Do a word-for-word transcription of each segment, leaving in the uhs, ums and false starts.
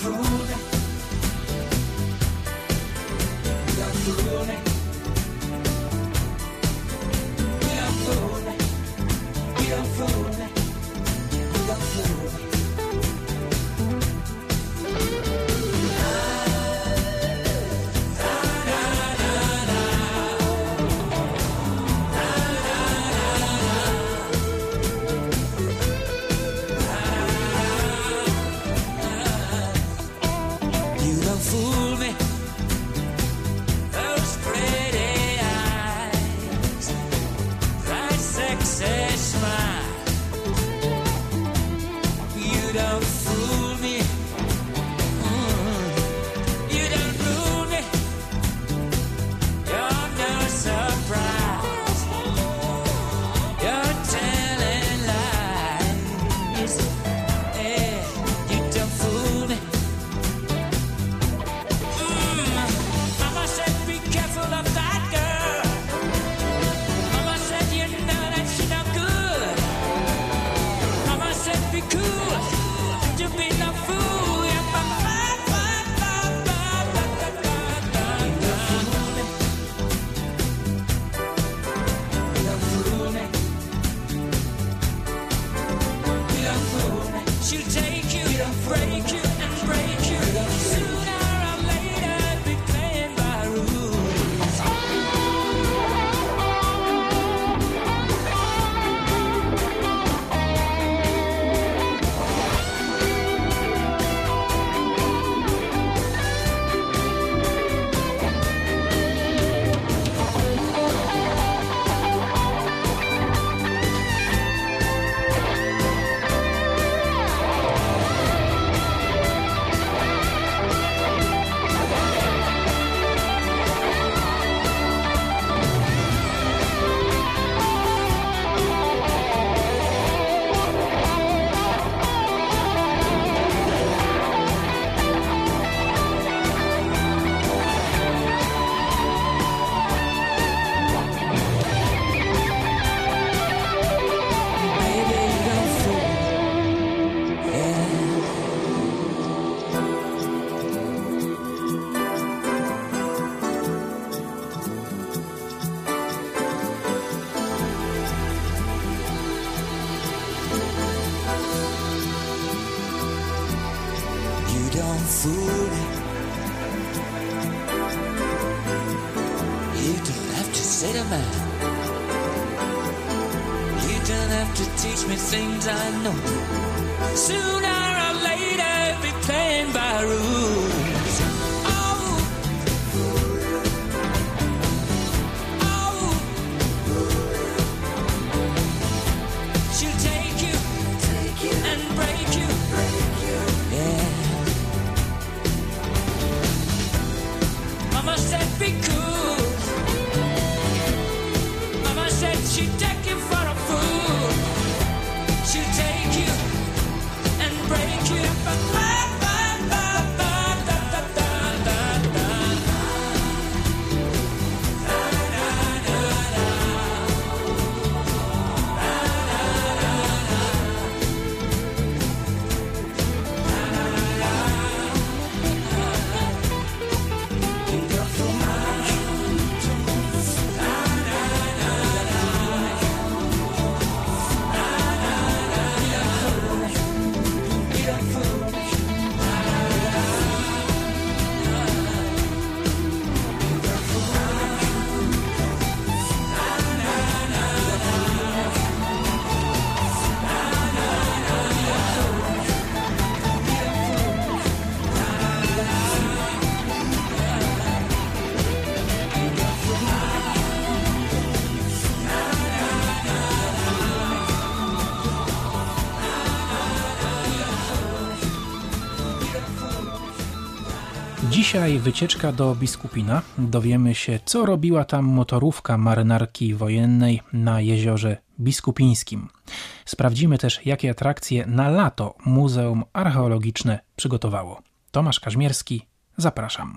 Dzisiaj wycieczka do Biskupina. Dowiemy się, co robiła tam motorówka marynarki wojennej na jeziorze Biskupińskim. Sprawdzimy też, jakie atrakcje na lato Muzeum Archeologiczne przygotowało. Tomasz Kaźmierski, zapraszam.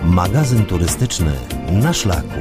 Magazyn turystyczny na szlaku.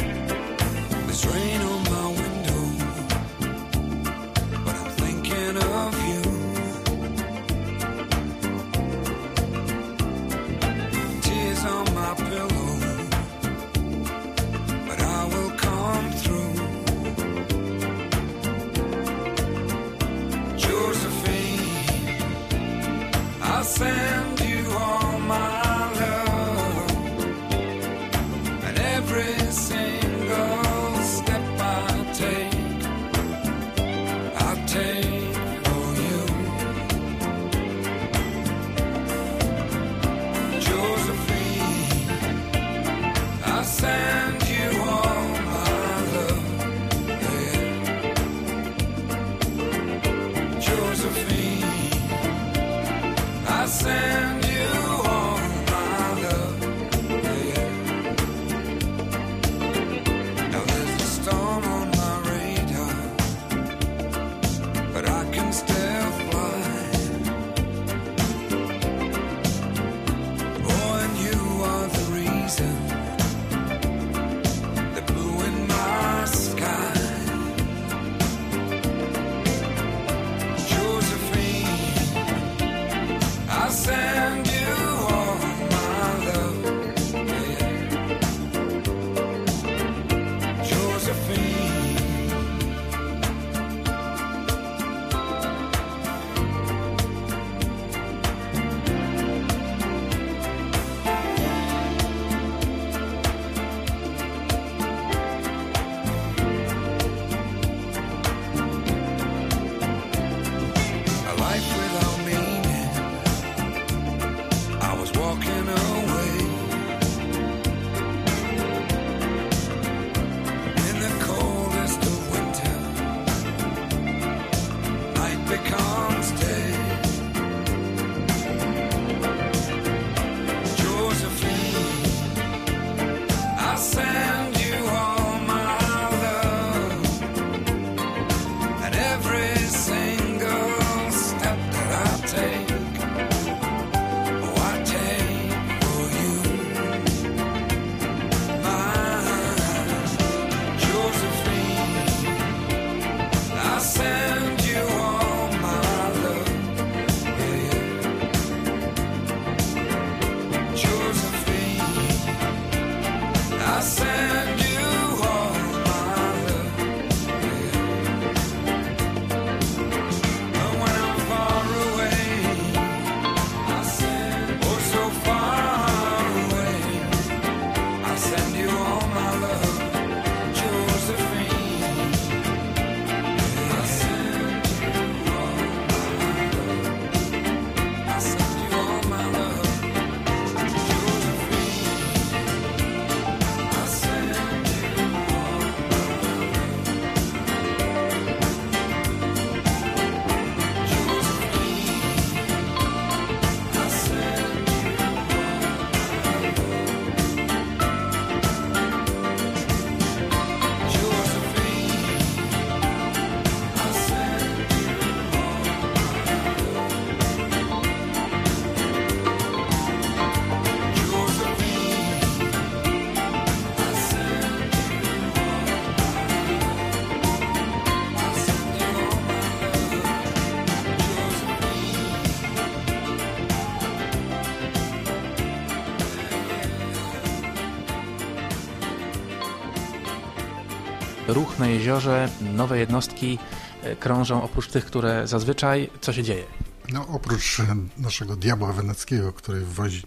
Ruch na jeziorze, nowe jednostki krążą oprócz tych, które zazwyczaj. Co się dzieje? No, oprócz naszego Diabła Weneckiego, który wozi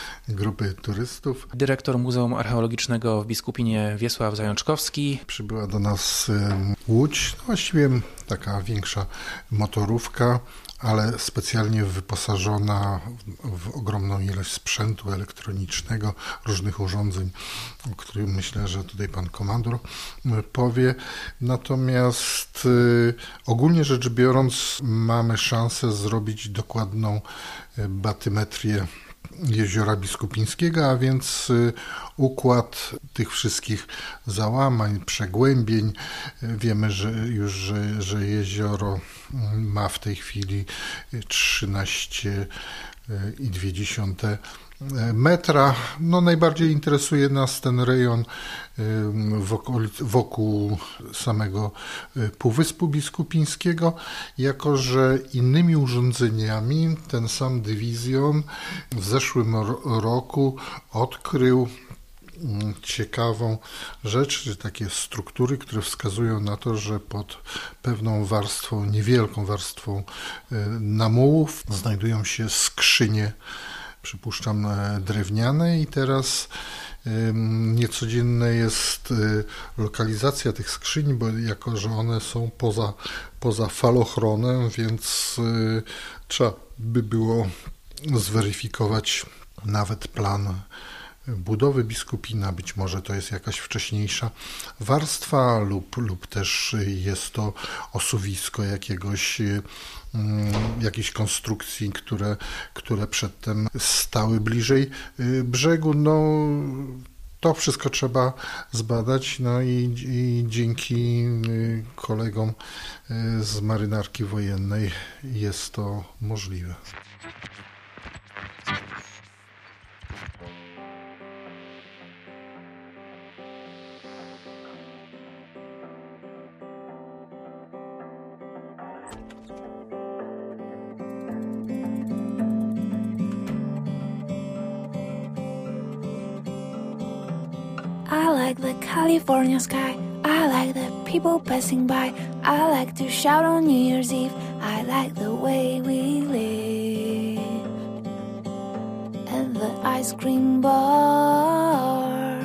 grupy turystów. Dyrektor Muzeum Archeologicznego w Biskupinie Wiesław Zajączkowski. Przybyła do nas łódź, no właściwie taka większa motorówka, ale specjalnie wyposażona w ogromną ilość sprzętu elektronicznego, różnych urządzeń, o których myślę, że tutaj pan komandor powie. Natomiast y, ogólnie rzecz biorąc mamy szansę zrobić dokładną batymetrię Jeziora Biskupińskiego, a więc układ tych wszystkich załamań, przegłębień. Wiemy, że już, że, że jezioro ma w tej chwili trzynaście dwa dziesiąte metra. No, najbardziej interesuje nas ten rejon wokół, wokół samego Półwyspu Biskupińskiego, jako że innymi urządzeniami ten sam dywizjon w zeszłym roku odkrył ciekawą rzecz, czy takie struktury, które wskazują na to, że pod pewną warstwą, niewielką warstwą namułów znajdują się skrzynie, przypuszczam, drewniane, i teraz niecodzienna jest lokalizacja tych skrzyni, bo jako że one są poza, poza falochronem, więc trzeba by było zweryfikować nawet plan budowy biskupina. Być może to jest jakaś wcześniejsza warstwa lub, lub też jest to osuwisko jakiegoś, jakiejś konstrukcji, które, które przedtem stały bliżej brzegu. No, to wszystko trzeba zbadać, no i, i dzięki kolegom z marynarki wojennej jest to możliwe. I like the California sky, I like the people passing by, I like to shout on New Year's Eve, I like the way we live. And the ice cream bars,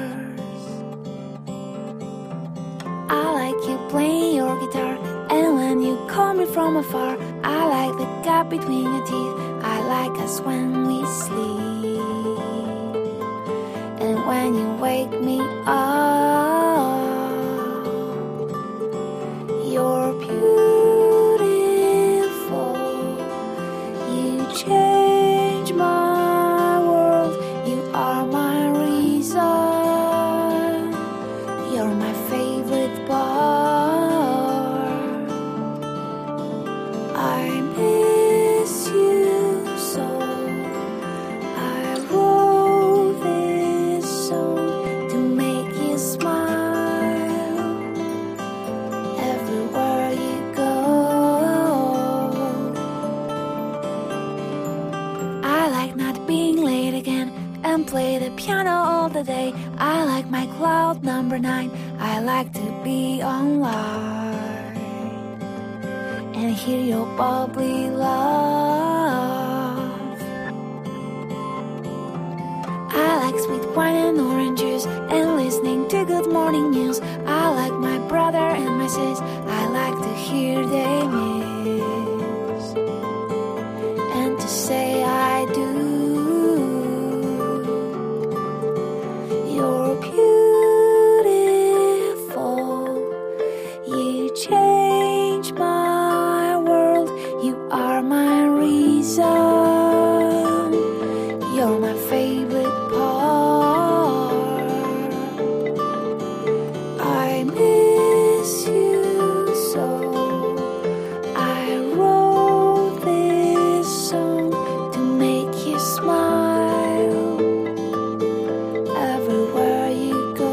I like you playing your guitar, and when you call me from afar, I like the gap between your teeth, I like us when we sleep. And when you wake me up, you're beautiful. You change my world. You are my reason. You're my favorite part. I miss you so. I wrote this song to make you smile everywhere you go. I like not being late again and play the piano all the day. I like my cloud number nine. I like to be online and hear your bubbly laugh. I like sweet wine and orange juice and listening to good morning news. I like my brother and my sis. I like to hear they miss and to say I do. You're beautiful. You change my world. You are my reason. You're my favorite part. I miss you so. I wrote this song to make you smile everywhere you go.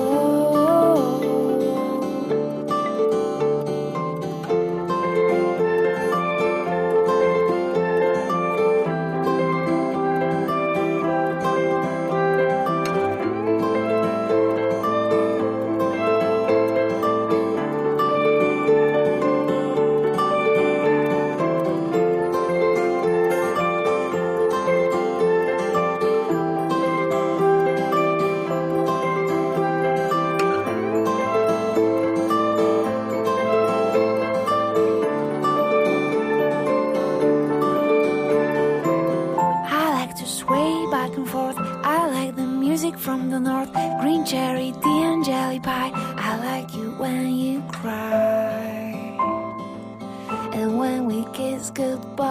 I like to sway back and forth. I like the music from the north. Green cherry tea and jelly pie. I like you when you cry and when we kiss goodbye.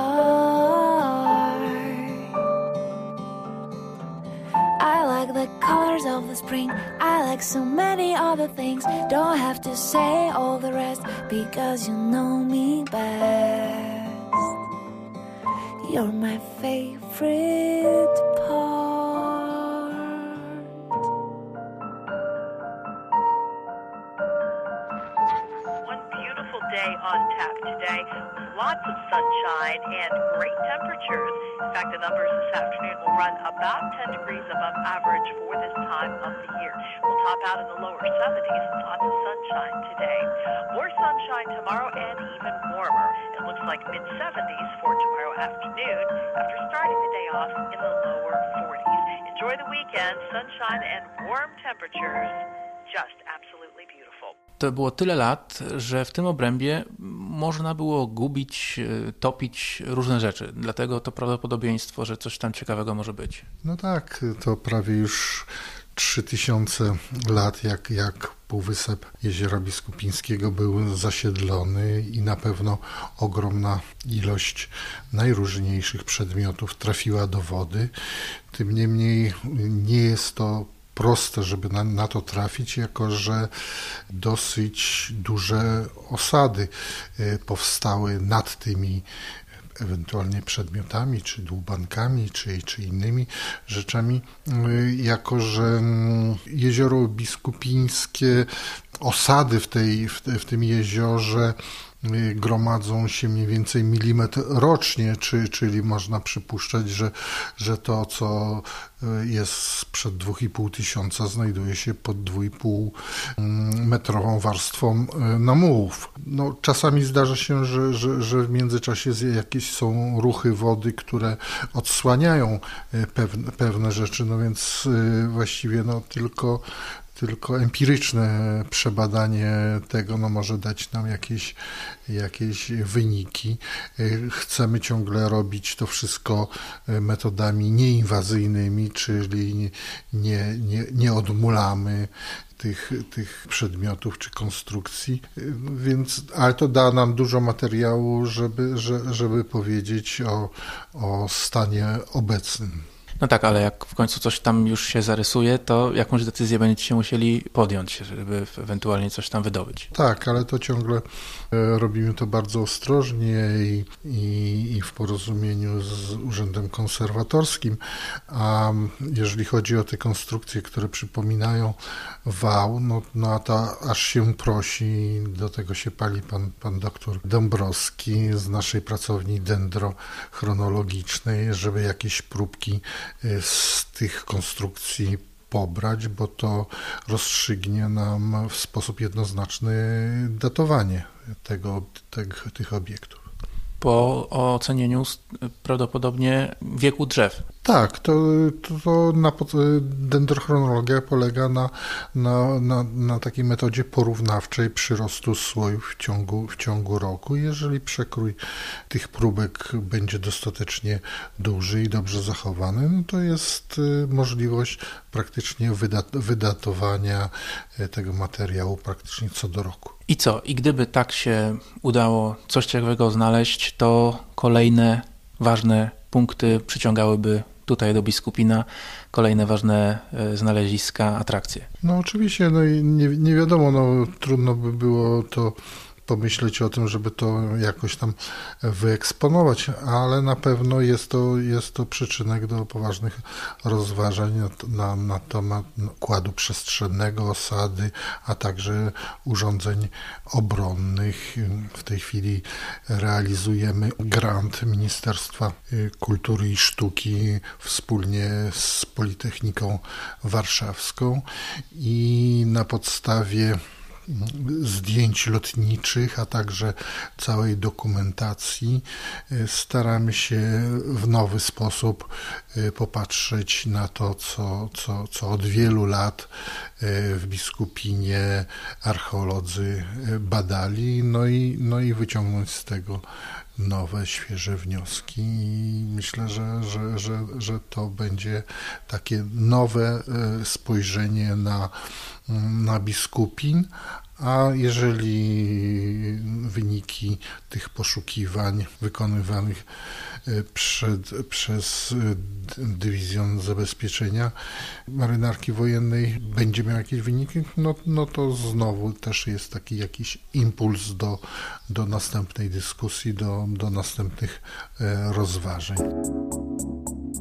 I like the colors of the spring. I like so many other things. Don't have to say all the rest because you know me best. You're my favorite afraid to part. Day on tap today. Lots of sunshine and great temperatures. In fact, the numbers this afternoon will run about ten degrees above average for this time of the year. We'll top out in the lower seventies. Lots of sunshine today. More sunshine tomorrow and even warmer. It looks like mid seventies for tomorrow afternoon after starting the day off in the lower forties. Enjoy the weekend. Sunshine and warm temperatures. Just absolutely beautiful. To było tyle lat, że w tym obrębie można było gubić, topić różne rzeczy. Dlatego to prawdopodobieństwo, że coś tam ciekawego może być. No tak, to prawie już trzy tysiące lat, jak, jak Półwysep Jeziora Biskupińskiego był zasiedlony i na pewno ogromna ilość najróżniejszych przedmiotów trafiła do wody. Tym niemniej nie jest to proste, żeby na, na to trafić, jako że dosyć duże osady powstały nad tymi ewentualnie przedmiotami, czy dłubankami, czy, czy innymi rzeczami, jako że Jezioro Biskupińskie, osady w, tej, w, te, w tym jeziorze gromadzą się mniej więcej milimetr rocznie, czy, czyli można przypuszczać, że, że to, co jest sprzed dwóch i pół tysiąca, znajduje się pod dwu i pół metrową warstwą namułów. No, czasami zdarza się, że, że, że w międzyczasie jakieś są ruchy wody, które odsłaniają pewne, pewne rzeczy, no więc właściwie no, tylko Tylko empiryczne przebadanie tego no, może dać nam jakieś, jakieś wyniki. Chcemy ciągle robić to wszystko metodami nieinwazyjnymi, czyli nie, nie, nie, nie odmulamy tych, tych przedmiotów czy konstrukcji, więc, ale to da nam dużo materiału, żeby, żeby powiedzieć o, o stanie obecnym. No tak, ale jak w końcu coś tam już się zarysuje, to jakąś decyzję będziecie musieli podjąć, żeby ewentualnie coś tam wydobyć. Tak, ale to ciągle robimy to bardzo ostrożnie i, i, i w porozumieniu z Urzędem Konserwatorskim, a jeżeli chodzi o te konstrukcje, które przypominają wał, no, no a to aż się prosi, do tego się pali pan, pan doktor Dąbrowski z naszej pracowni dendrochronologicznej, żeby jakieś próbki z tych konstrukcji pobrać, bo to rozstrzygnie nam w sposób jednoznaczny datowanie tego, tego, tych obiektów. Po ocenieniu prawdopodobnie wieku drzew. Tak, to, to, to na, dendrochronologia polega na, na, na, na takiej metodzie porównawczej przyrostu słojów w ciągu, w ciągu roku. Jeżeli przekrój tych próbek będzie dostatecznie duży i dobrze zachowany, no to jest możliwość praktycznie wydat, wydatowania tego materiału praktycznie co do roku. I co? I gdyby tak się udało coś ciekawego znaleźć, to kolejne ważne punkty przyciągałyby tutaj do Biskupina, kolejne ważne znaleziska, atrakcje. No oczywiście, no i nie, nie wiadomo, no trudno by było to pomyśleć o tym, żeby to jakoś tam wyeksponować, ale na pewno jest to, jest to przyczynek do poważnych rozważań na, na, na temat układu przestrzennego, osady, a także urządzeń obronnych. W tej chwili realizujemy grant Ministerstwa Kultury i Sztuki wspólnie z Politechniką Warszawską i na podstawie zdjęć lotniczych, a także całej dokumentacji staramy się w nowy sposób popatrzeć na to, co, co, co od wielu lat w Biskupinie archeolodzy badali, no i, no i wyciągnąć z tego nowe, świeże wnioski i myślę, że, że, że, że to będzie takie nowe spojrzenie na, na Biskupin, a jeżeli wyniki tych poszukiwań wykonywanych przed, przez Dywizjon Zabezpieczenia Marynarki Wojennej będzie miał jakieś wyniki, no, no to znowu też jest taki jakiś impuls do, do następnej dyskusji, do, do następnych rozważań.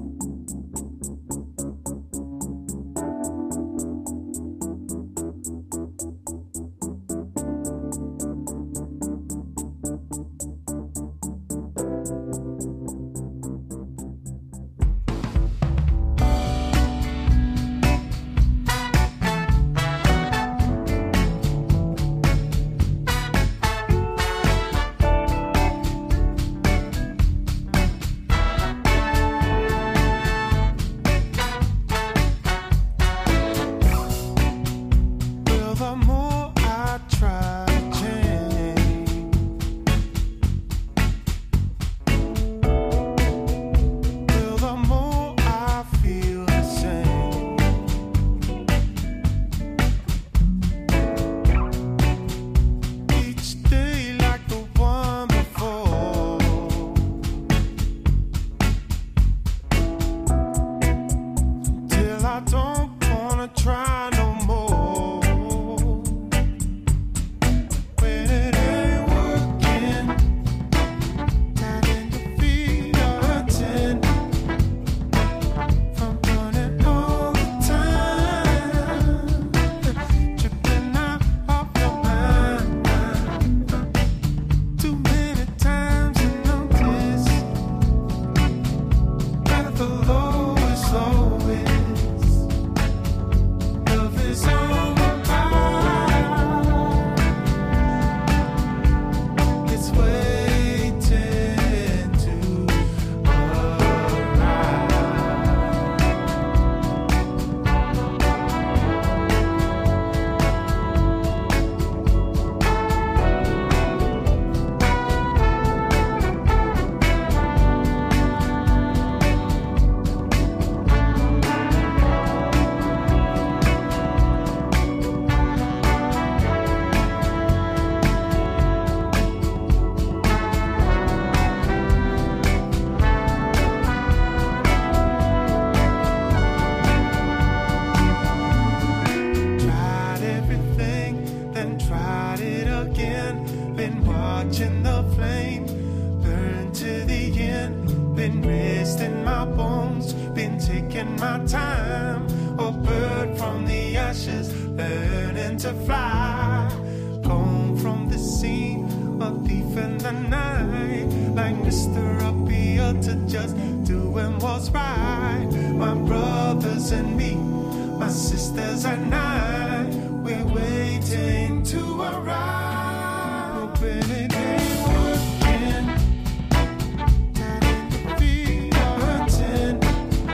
taking my time. A bird from the ashes, learning to fly. Gone from the scene, a thief in the night. Like Mister Appeal to just doing what's right. My brothers and me, my sisters and I, we're waiting to arrive. Hoping it ain't working. Telling the feet hurting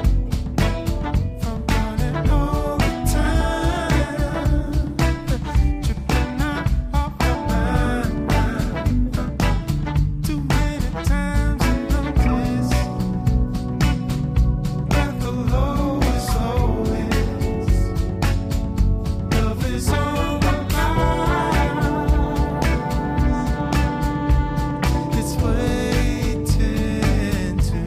from running all the time. Tripping out off the mind. Too many times in the place where the lowest low is. Love is all about. It's waiting to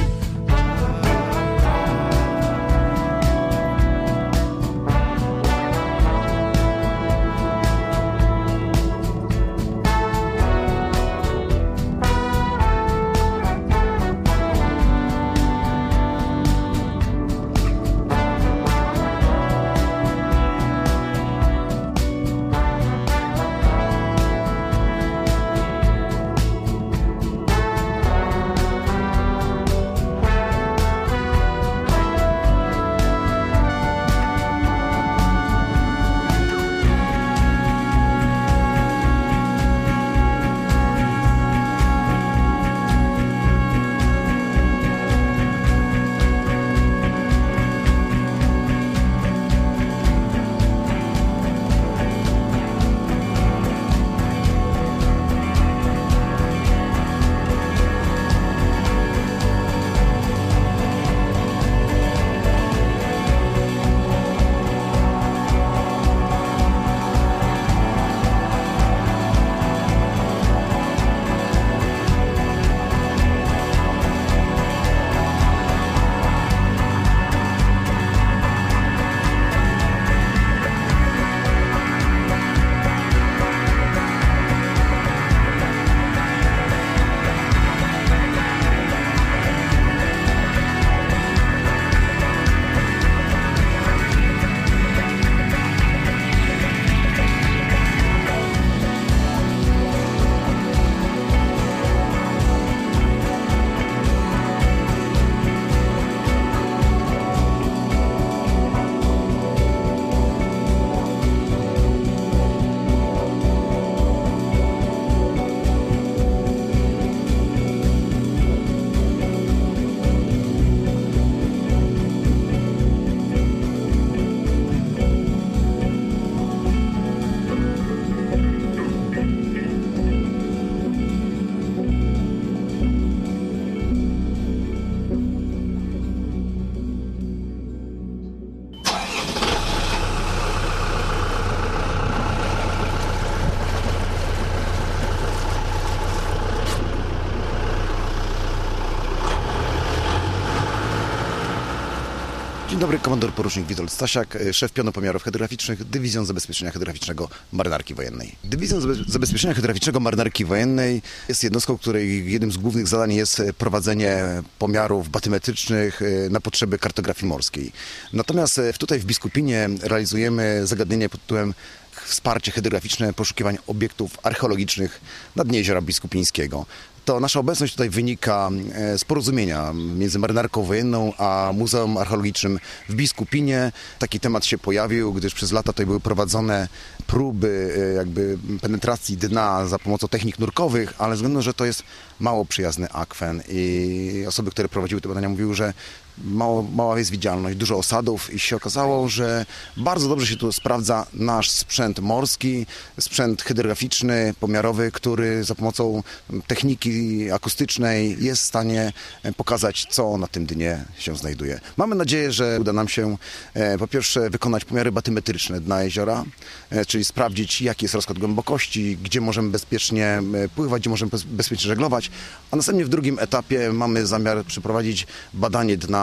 Dzień dobry, komandor porucznik Witold Stasiak, szef pionu pomiarów hydrograficznych, Dywizjon Zabezpieczenia Hydrograficznego Marynarki Wojennej. Dywizjon Zabezpieczenia Hydrograficznego Marynarki Wojennej jest jednostką, której jednym z głównych zadań jest prowadzenie pomiarów batymetrycznych na potrzeby kartografii morskiej. Natomiast tutaj w Biskupinie realizujemy zagadnienie pod tytułem wsparcie hydrograficzne poszukiwań obiektów archeologicznych na dnie Jeziora Biskupińskiego. To nasza obecność tutaj wynika z porozumienia między Marynarką Wojenną a Muzeum Archeologicznym w Biskupinie. Taki temat się pojawił, gdyż przez lata tutaj były prowadzone próby jakby penetracji dna za pomocą technik nurkowych, ale ze względu na to, że to jest mało przyjazny akwen i osoby, które prowadziły te badania, mówiły, że mało, mała jest widzialność, dużo osadów i się okazało, że bardzo dobrze się tu sprawdza nasz sprzęt morski, sprzęt hydrograficzny, pomiarowy, który za pomocą techniki akustycznej jest w stanie pokazać, co na tym dnie się znajduje. Mamy nadzieję, że uda nam się po pierwsze wykonać pomiary batymetryczne dna jeziora, czyli sprawdzić, jaki jest rozkład głębokości, gdzie możemy bezpiecznie pływać, gdzie możemy bezpiecznie żeglować, a następnie w drugim etapie mamy zamiar przeprowadzić badanie dna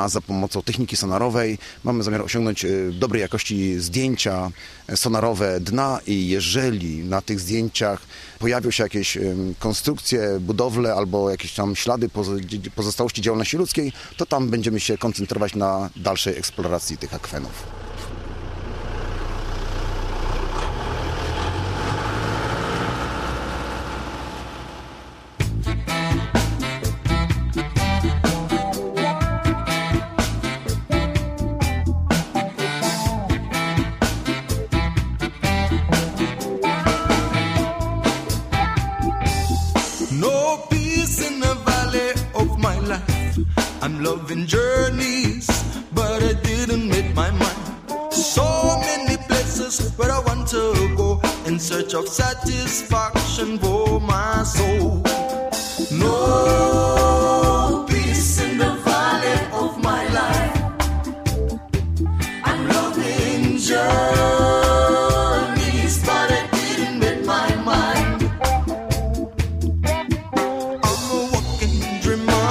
dna za pomocą techniki sonarowej. Mamy zamiar osiągnąć dobrej jakości zdjęcia sonarowe dna i jeżeli na tych zdjęciach pojawią się jakieś konstrukcje, budowle albo jakieś tam ślady pozostałości działalności ludzkiej, to tam będziemy się koncentrować na dalszej eksploracji tych akwenów. I'm loving journeys, but I didn't make my mind. So many places where I want to go in search of satisfaction for my soul. No peace in the valley of my life. I'm loving journeys, but I didn't make my mind. I'm a walking dreamer.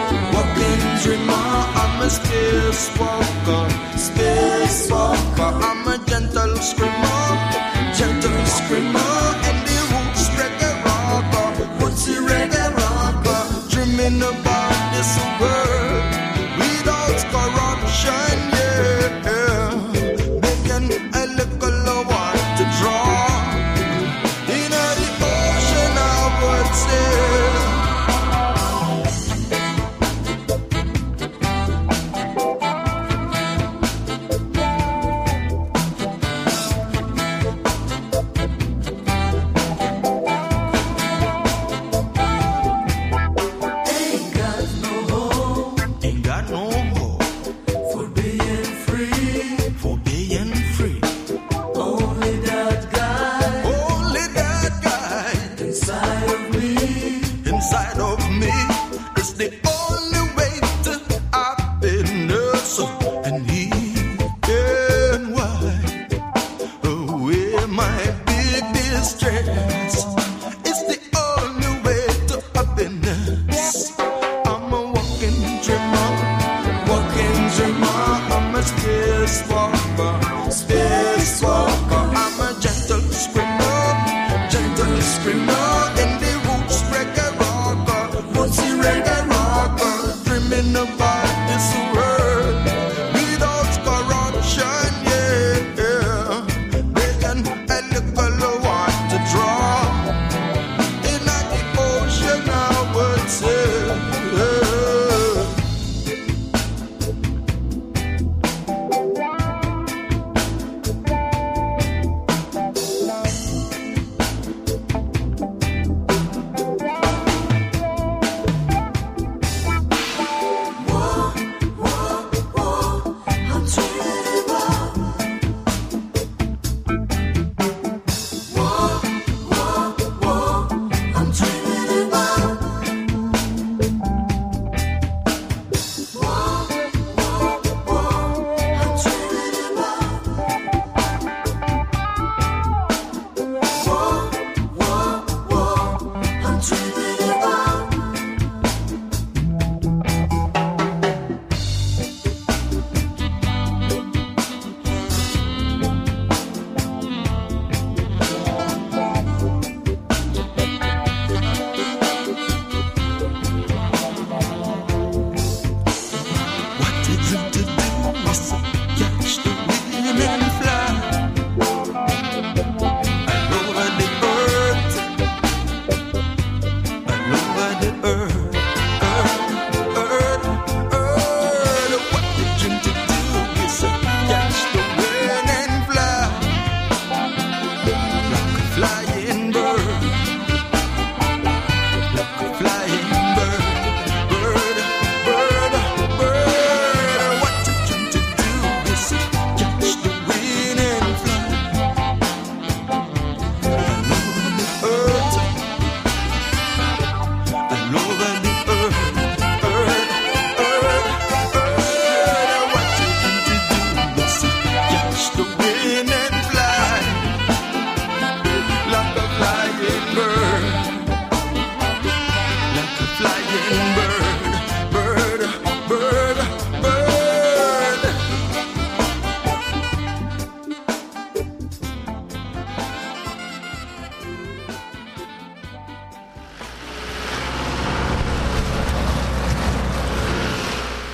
I'm a spacewalker, spacewalker. I'm a gentle screamer, gentle screamer. And the roots reggae rocker, what's the reggae rocker? Dreaming about this world without corruption, yeah. Making a little water to draw in the ocean, I would say.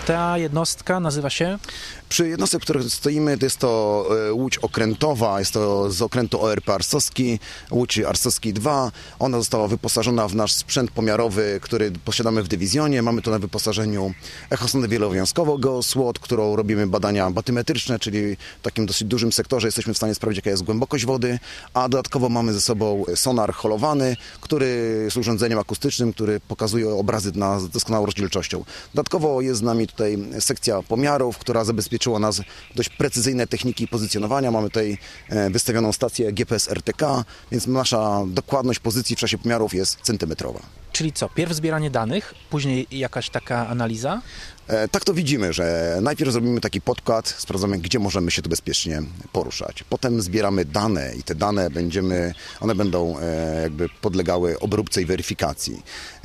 Ta jednostka nazywa się? Przy jednostce, w której stoimy, to jest to łódź okrętowa, jest to z okrętu O R P Arsowski, łódź Arsowski dwa. Ona została wyposażona w nasz sprzęt pomiarowy, który posiadamy w dywizjonie. Mamy tu na wyposażeniu echosondę wielowiązkową SWOT, którą robimy badania batymetryczne, czyli w takim dosyć dużym sektorze jesteśmy w stanie sprawdzić, jaka jest głębokość wody, a dodatkowo mamy ze sobą sonar holowany, który jest urządzeniem akustycznym, który pokazuje obrazy dna z doskonałą rozdzielczością. Dodatkowo jest z nami tutaj sekcja pomiarów, która zabezpieczyła nas dość precyzyjne techniki pozycjonowania. Mamy tutaj wystawioną stację G P S R T K, więc nasza dokładność pozycji w czasie pomiarów jest centymetrowa. Czyli co, pierw zbieranie danych, później jakaś taka analiza? Tak to widzimy, że najpierw zrobimy taki podkład, sprawdzamy, gdzie możemy się tu bezpiecznie poruszać. Potem zbieramy dane i te dane będziemy, one będą jakby podlegały obróbce i weryfikacji.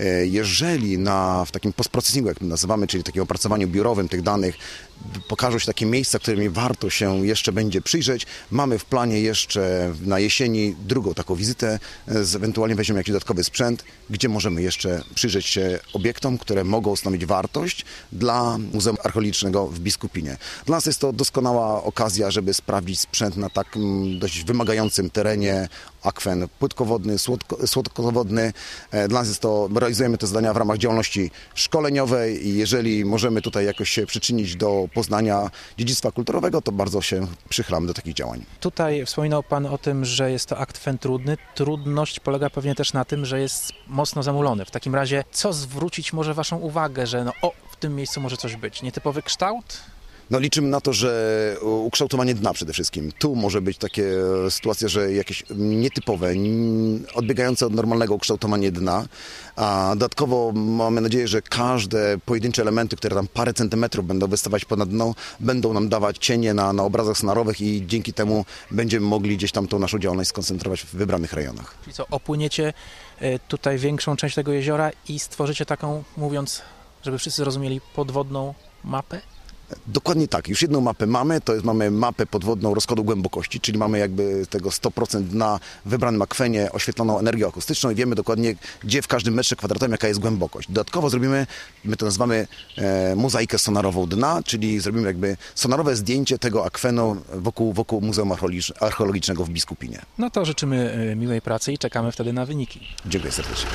Jeżeli na, w takim postprocesingu, jak my nazywamy, czyli takim opracowaniu biurowym tych danych, pokażą się takie miejsca, którymi warto się jeszcze będzie przyjrzeć, mamy w planie jeszcze na jesieni drugą taką wizytę, ewentualnie weźmiemy jakiś dodatkowy sprzęt, gdzie możemy jeszcze przyjrzeć się obiektom, które mogą stanowić wartość dla Muzeum Archeologicznego w Biskupinie. Dla nas jest to doskonała okazja, żeby sprawdzić sprzęt na takim dość wymagającym terenie, akwen płytkowodny, słodko, słodkowodny. Dla nas jest to, realizujemy te zadania w ramach działalności szkoleniowej i jeżeli możemy tutaj jakoś się przyczynić do poznania dziedzictwa kulturowego, to bardzo się przychylamy do takich działań. Tutaj wspominał Pan o tym, że jest to akwen trudny. Trudność polega pewnie też na tym, że jest mocno zamulony. W takim razie, co zwrócić może Waszą uwagę, że no o, w tym miejscu może coś być? Nietypowy kształt? No liczymy na to, że ukształtowanie dna przede wszystkim. Tu może być takie sytuacje, że jakieś nietypowe, odbiegające od normalnego ukształtowanie dna, a dodatkowo mamy nadzieję, że każde pojedyncze elementy, które tam parę centymetrów będą wystawać ponad dno, będą nam dawać cienie na, na obrazach sonarowych i dzięki temu będziemy mogli gdzieś tam tą naszą działalność skoncentrować w wybranych rejonach. Czyli co, opłyniecie tutaj większą część tego jeziora i stworzycie taką, mówiąc, żeby wszyscy zrozumieli, podwodną mapę? Dokładnie tak. Już jedną mapę mamy, to jest mamy mapę podwodną rozkładu głębokości, czyli mamy jakby tego sto procent dna w wybranym akwenie oświetloną energią akustyczną i wiemy dokładnie, gdzie w każdym metrze kwadratowym jaka jest głębokość. Dodatkowo zrobimy, my to nazywamy e, mozaikę sonarową dna, czyli zrobimy jakby sonarowe zdjęcie tego akwenu wokół, wokół Muzeum Archeologicznego w Biskupinie. No to życzymy miłej pracy i czekamy wtedy na wyniki. Dziękuję serdecznie.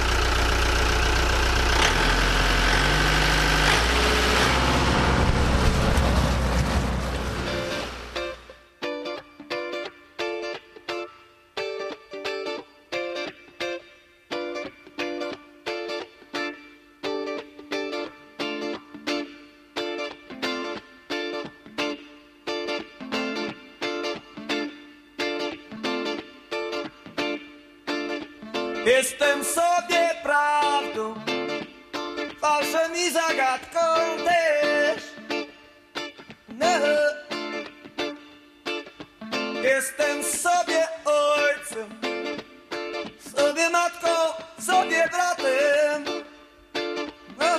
Jestem sobie prawdą, fałszem i zagadką też. No. Jestem sobie ojcem, sobie matką, sobie bratem. No.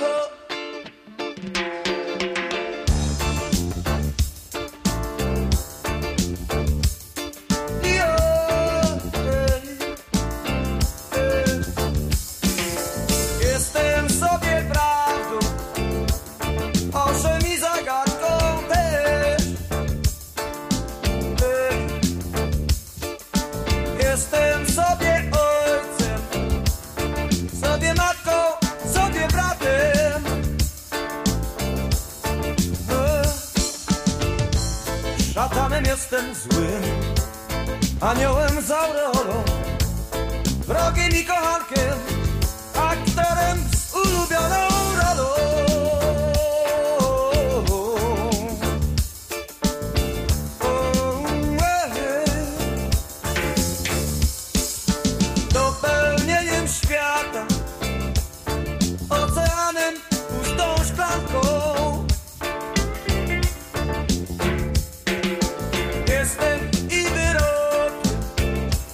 Jestem złym aniołem z aureolą, wrogiem i kochankiem, aktorem z ulubioną rolą. Dopełnieniem świata, oceanem, pustą szklanką.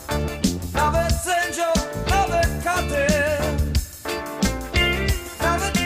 Nawet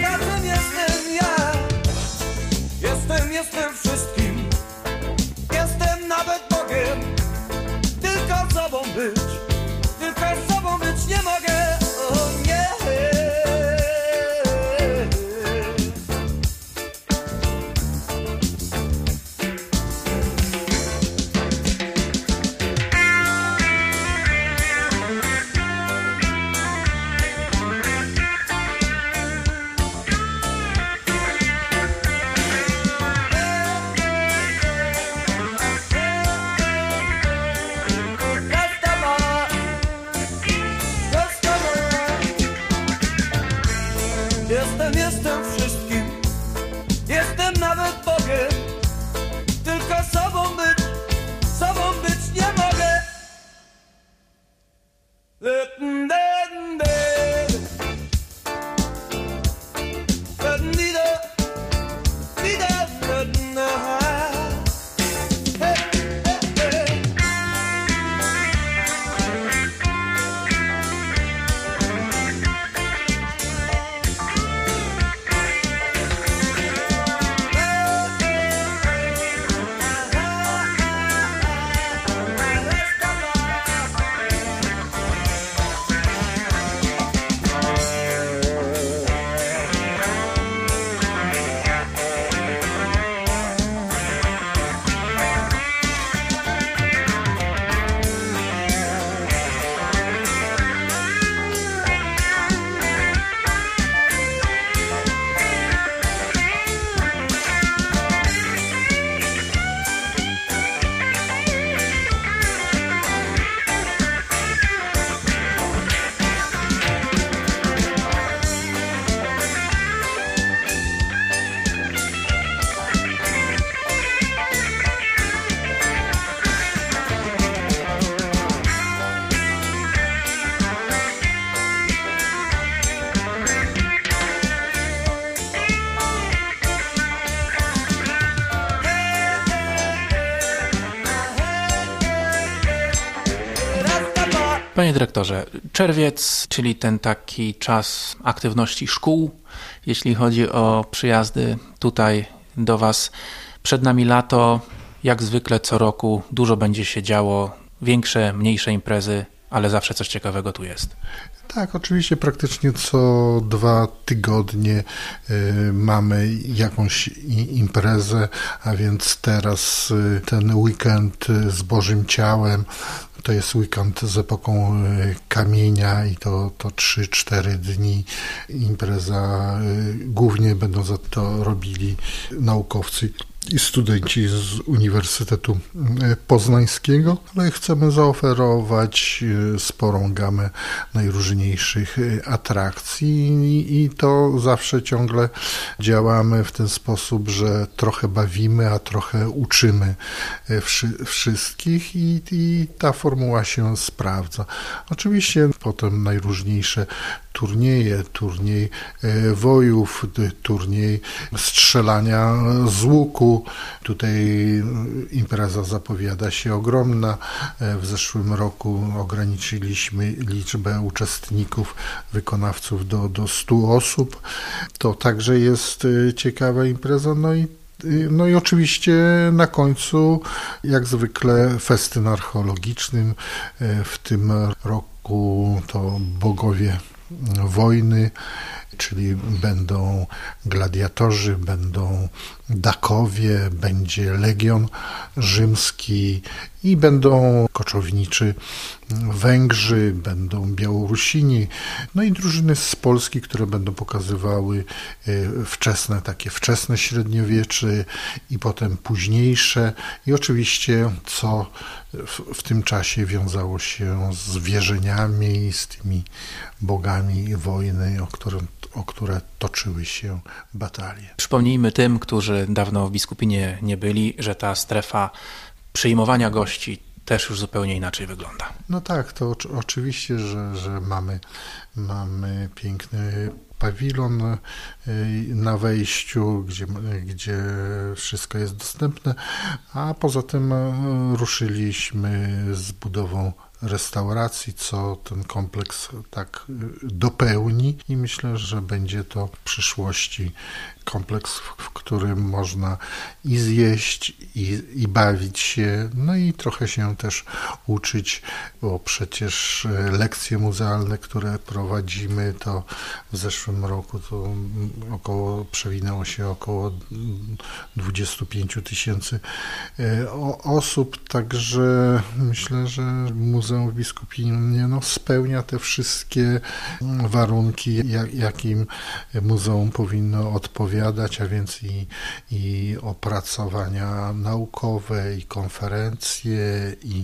Panie dyrektorze, czerwiec, czyli ten taki czas aktywności szkół, jeśli chodzi o przyjazdy tutaj do Was. Przed nami lato, jak zwykle co roku dużo będzie się działo, większe, mniejsze imprezy, ale zawsze coś ciekawego tu jest. Tak, oczywiście praktycznie co dwa tygodnie y, mamy jakąś i, imprezę, a więc teraz y, ten weekend z Bożym Ciałem, to jest weekend z epoką y, kamienia i to, to trzy cztery dni impreza. Y, głównie będą za to robili naukowcy i studenci z Uniwersytetu Poznańskiego, ale chcemy zaoferować sporą gamę najróżniejszych atrakcji i to zawsze ciągle działamy w ten sposób, że trochę bawimy, a trochę uczymy wszy- wszystkich i, i ta formuła się sprawdza. Oczywiście potem najróżniejsze turnieje, turniej wojów, turniej strzelania z łuku. Tutaj impreza zapowiada się ogromna. W zeszłym roku ograniczyliśmy liczbę uczestników, wykonawców do, do stu osób. To także jest ciekawa impreza. No i No i oczywiście na końcu, jak zwykle, festyn archeologiczny. W tym roku to bogowie wojny, czyli będą gladiatorzy, będą Dakowie, będzie Legion Rzymski i będą koczowniczy Węgrzy, będą Białorusini, no i drużyny z Polski, które będą pokazywały wczesne, takie wczesne średniowiecze i potem późniejsze i oczywiście co w, w tym czasie wiązało się z wierzeniami, z tymi bogami wojny, o które, o które toczyły się batalie. Przypomnijmy tym, którzy dawno w Biskupinie nie byli, że ta strefa przyjmowania gości też już zupełnie inaczej wygląda. No tak, to oczy- oczywiście, że, że mamy, mamy piękny pawilon na wejściu, gdzie, gdzie wszystko jest dostępne, a poza tym ruszyliśmy z budową restauracji, co ten kompleks tak dopełni i myślę, że będzie to w przyszłości kompleks, w którym można i zjeść, i, i bawić się, no i trochę się też uczyć, bo przecież lekcje muzealne, które prowadzimy, to w zeszłym roku to około, przewinęło się około dwadzieścia pięć tysięcy osób, także myślę, że Muzeum w Biskupinie no, spełnia te wszystkie warunki, jak, jakim muzeum powinno odpowiadać, a więc i, i opracowania naukowe, i konferencje, i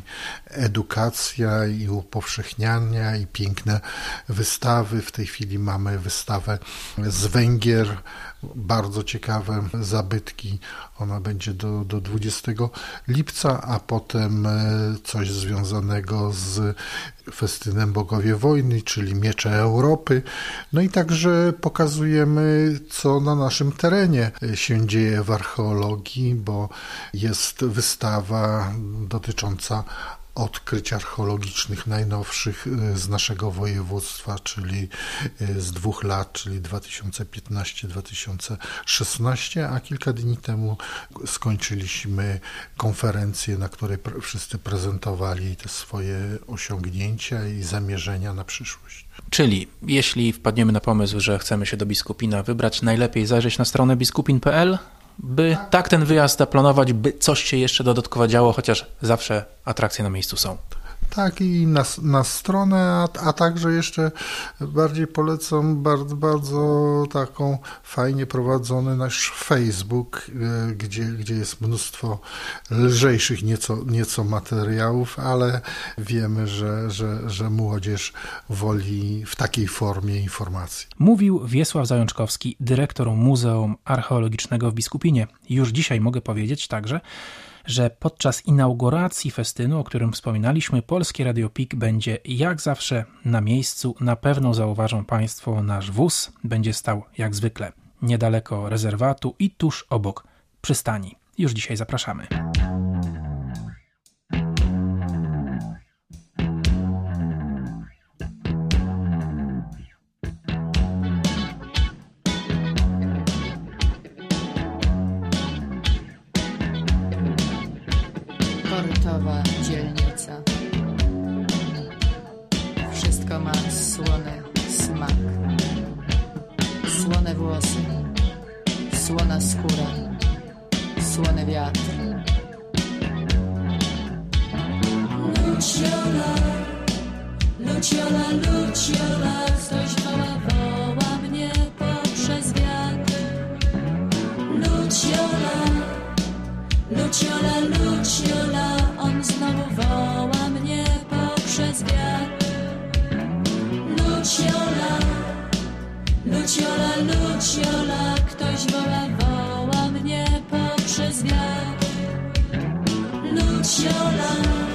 edukacja, i upowszechniania, i piękne wystawy. W tej chwili mamy wystawę z Węgier, bardzo ciekawe zabytki. Ona będzie do, do dwudziestego lipca, a potem coś związanego z festynem Bogowie Wojny, czyli Miecze Europy. No i także pokazujemy, co na naszym terenie się dzieje w archeologii, bo jest wystawa dotycząca odkryć archeologicznych najnowszych z naszego województwa, czyli z dwóch lat, czyli dwa tysiące piętnaście dwa tysiące szesnaście, a kilka dni temu skończyliśmy konferencję, na której wszyscy prezentowali te swoje osiągnięcia i zamierzenia na przyszłość. Czyli jeśli wpadniemy na pomysł, że chcemy się do Biskupina wybrać, najlepiej zajrzeć na stronę biskupin kropka p l, by tak ten wyjazd zaplanować, by coś się jeszcze dodatkowo działo, chociaż zawsze atrakcje na miejscu są. Tak, i na, na stronę, a, a także jeszcze bardziej polecam bardzo, bardzo taką fajnie prowadzony nasz Facebook, gdzie, gdzie jest mnóstwo lżejszych nieco, nieco materiałów, ale wiemy, że, że, że młodzież woli w takiej formie informacji. Mówił Wiesław Zajączkowski, dyrektor Muzeum Archeologicznego w Biskupinie. Już dzisiaj mogę powiedzieć także, że podczas inauguracji festynu, o którym wspominaliśmy, Polskie Radio P I K będzie jak zawsze na miejscu. Na pewno zauważą Państwo, nasz wóz będzie stał jak zwykle niedaleko rezerwatu i tuż obok przystani. Już dzisiaj zapraszamy. portowa dzielnica. Wszystko ma słony smak. Słone włosy, słona skóra, słony wiatr. Luciola, Luciola, Luciola, ktoś woła, woła mnie poprzez wiatr. Luciola, Luciola, Luciola, on znowu woła mnie poprzez wiatr. Luciola, Luciola, Luciola, ktoś woła, woła mnie poprzez wiatr. Luciola,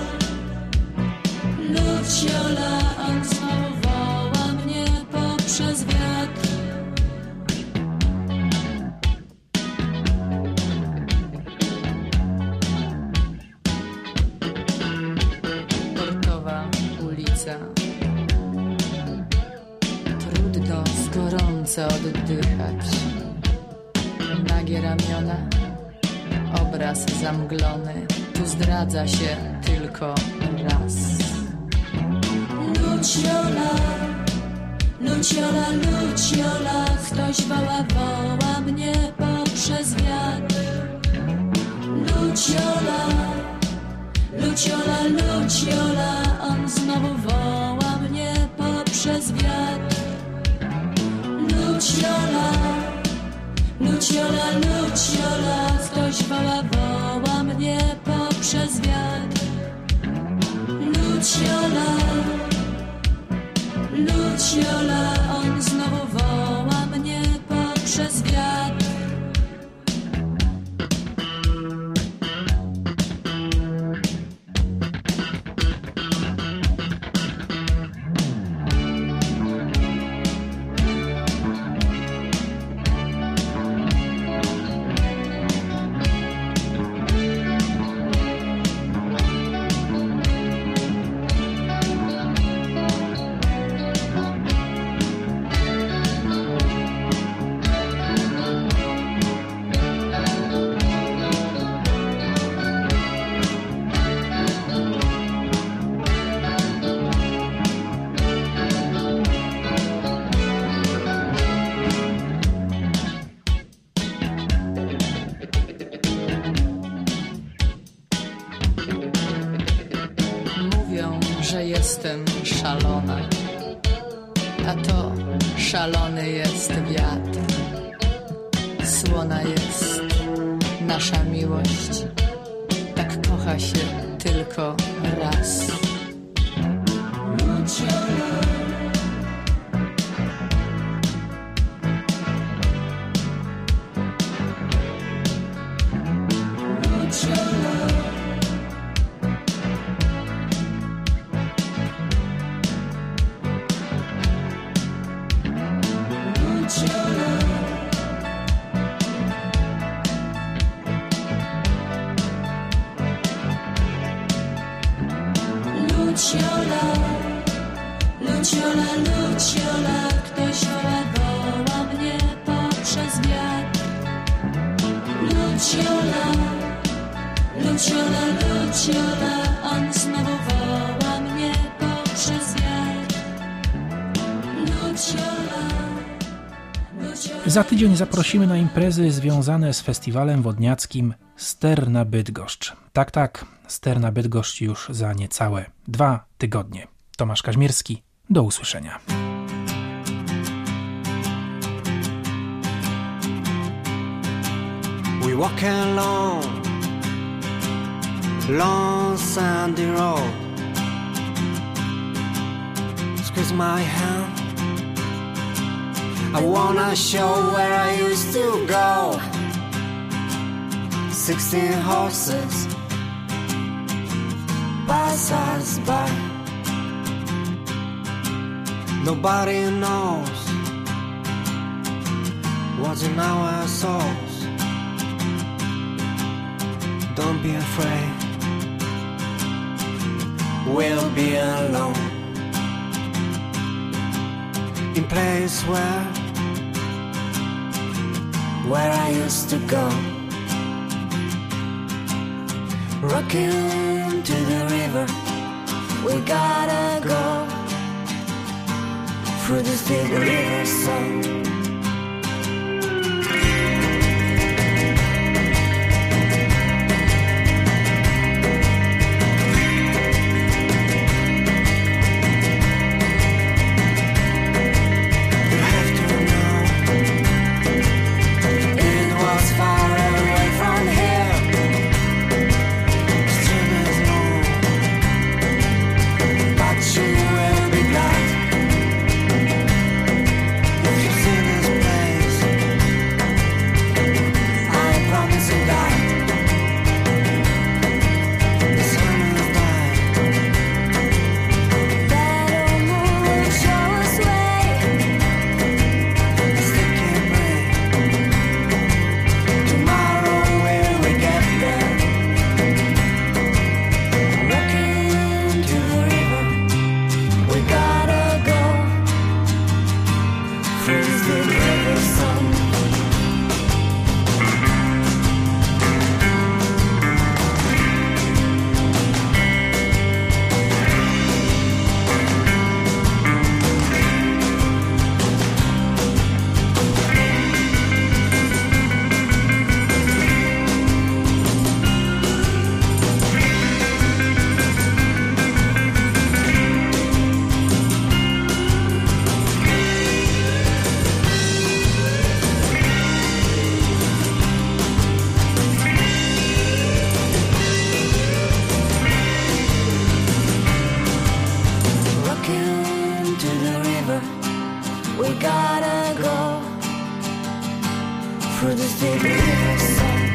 Luciola, on znowu woła mnie poprzez wiatr. Portowa ulica. Trudno z gorąco oddychać. Nagie ramiona, obraz zamglony, tu zdradza się tylko raz. Luciola, Luciola, Luciola, ktoś woła, woła mnie poprzez wiatr. Luciola, Luciola, Luciola, on znowu woła mnie poprzez wiatr. Luciola, Luciola, Luciola, ktoś woła, woła mnie poprzez wiatr. Luciola, Luciola, on znowu woła mnie poprzez wiatr. Jestem szalona, a to szalony jest wiatr. Słona jest nasza miłość, tak kocha się tylko raz. Luciola, Luciola, Luciola, Luciola, Luciola, ktoś woła, woła mnie poprzez wiatr. Luciola, Luciola, Luciola, on znowu woła mnie poprzez wiatr. Luciola, Luciola. Za tydzień zaprosimy na imprezy związane z festiwalem wodniackim Sterna Bydgoszcz. Tak, tak, Sterna Bydgoszcz już za niecałe dwa tygodnie. Tomasz Kaźmierski, do usłyszenia. We walk along long sandy road. Squeeze my hand. I wanna show where I used to go. Sixteen horses pass us by. Nobody knows what's in our souls. Don't be afraid, we'll be alone. In place where Where I used to go. Rocking to the river, we gotta go through this big river song. We gotta go through this big river song.